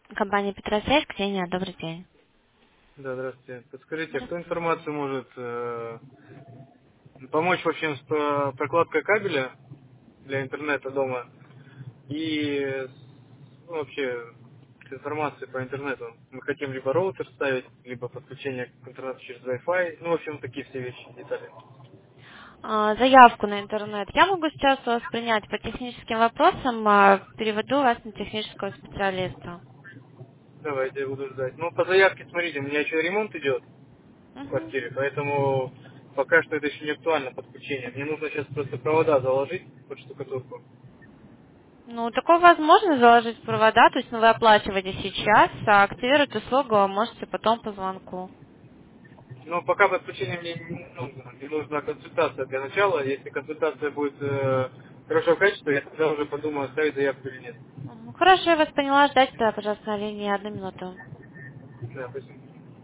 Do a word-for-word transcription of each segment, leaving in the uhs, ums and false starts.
Компания Петросвязь, Ксения, добрый день. Да, здравствуйте. Подскажите, а кто Здравствуйте. информацию может э, помочь в общем с про- прокладкой кабеля для интернета дома и с- ну, вообще с информацией по интернету? Мы хотим либо роутер ставить, либо подключение к интернету через Wi-Fi. Ну, в общем, такие все вещи, детали. А, Заявку на интернет я могу сейчас у вас принять по техническим вопросам, а, переведу вас на технического специалиста. Давайте, я буду ждать. Ну, по заявке, смотрите, у меня еще ремонт идет в Мгм. квартире, поэтому пока что это еще не актуально подключение. Мне нужно сейчас просто провода заложить под штукатурку. Ну, такое возможно заложить провода, то есть ну, вы оплачиваете сейчас, а активировать услугу вы можете потом по звонку. Ну, пока подключение мне не нужно. Мне нужна консультация для начала. Если консультация будет э, хорошего качества, я тогда уже подумаю, оставить заявку или нет. Мгм. Хорошо, я вас поняла. Ждать, да, пожалуйста, на линии одну минуту. Да, спасибо.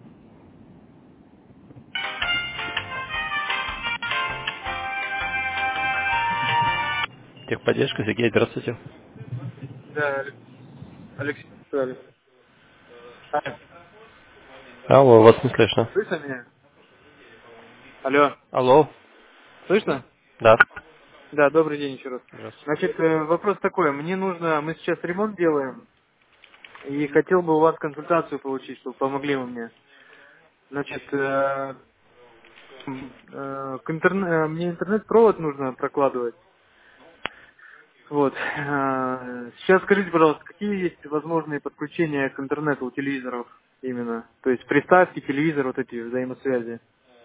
Техподдержка, Сергей, здравствуйте. Да, Алек- Алексей. Алексей. А, Алло, вас не слышно. слышно меня? Алло, Алло. слышно? Да. Да, добрый день еще раз. Здравствуйте. Значит, э, вопрос такой. Мне нужно, мы сейчас ремонт делаем, и хотел бы у вас консультацию получить, чтобы помогли вы мне. Значит, э, м, э, к интерне- э, мне интернет-провод нужно прокладывать. Вот. а, Сейчас скажите, пожалуйста, какие есть возможные подключения к интернету у телевизоров именно? То есть приставки, телевизор, вот эти взаимосвязи.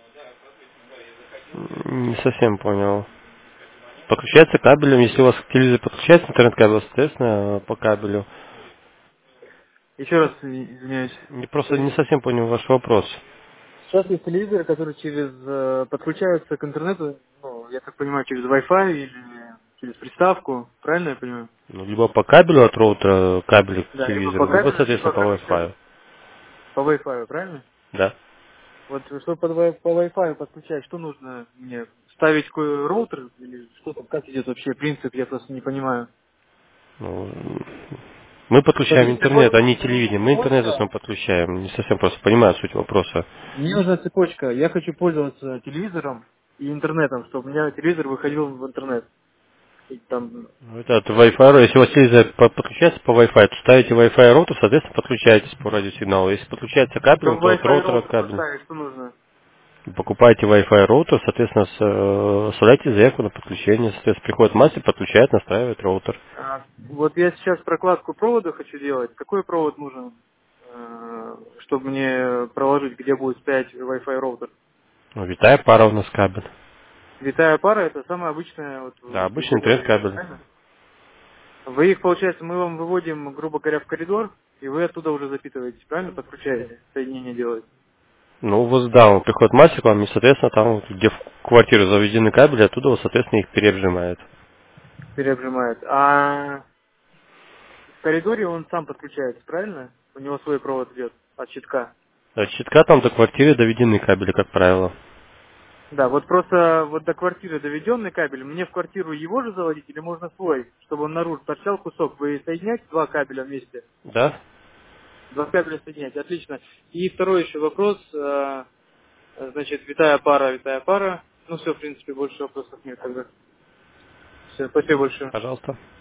М, Не совсем понял. Подключается кабелем, если у вас телевизор подключается интернет-кабель, соответственно, по кабелю. Еще раз и- извиняюсь. Не просто не Скажите. совсем понял ваш вопрос. Сейчас есть телевизоры, которые через э, подключаются к интернету, ну, я так понимаю, через Wi-Fi или через приставку, правильно я понимаю? Ну, либо по кабелю от роутера кабель к Да, либо по телевизору, либо, кабелю, соответственно, либо по как-то Wi-Fi. по Wi-Fi, правильно? Да. Вот чтобы под Wi- по Wi-Fi подключать, что нужно мне? Ставить какой роутер или что там, как идет вообще принцип, я просто не понимаю. Ну, мы подключаем Смотрите, интернет, вот а не телевидение. Мы интернет в цепочка. основном подключаем. Не совсем просто понимаю суть вопроса. Мне нужна цепочка. Я хочу пользоваться телевизором и интернетом, чтобы у меня телевизор выходил в интернет. И там, Ну, это от Wi-Fi, если у вас телевизор по- подключается по Wi-Fi, то ставите Wi-Fi роутер, соответственно, подключаетесь по радиосигналу. Если подключается кабелем, чтобы то от Wi-Fi роутера роутер кабель. поставить, что нужно? Покупаете Wi-Fi роутер, соответственно, с- э, оставляете заявку на подключение, соответственно, приходит мастер, подключает, настраивает роутер. А, вот я сейчас прокладку провода хочу делать. Какой провод нужен, э, чтобы мне проложить, где будет стоять Wi-Fi роутер? Ну, витая пара у нас кабель. Витая пара это самая обычная, вот Да, вы обычный говорили, интернет-кабель. правильно? Вы их, получается, мы вам выводим, грубо говоря, в коридор, и вы оттуда уже запитываете, правильно? Подключаете, соединение делаете, Ну, у вас, да, он приходит мастер к вам, и, соответственно, там, вот, где в квартиру заведены кабели, оттуда, вот, соответственно, их переобжимает. переобжимает. А в коридоре он сам подключается, правильно? У него свой провод идет от щитка. От щитка там до квартиры доведены кабели, как правило. Да, вот просто вот до квартиры доведенный кабель, мне в квартиру его же заводить или можно свой, чтобы он наружу торчал кусок? Вы соединяете два кабеля вместе? Да? Два кабеля соединяете, отлично. И второй еще вопрос, э, значит, витая пара, витая пара. Ну все, в принципе, больше вопросов нет тогда. Все, спасибо большое. Пожалуйста.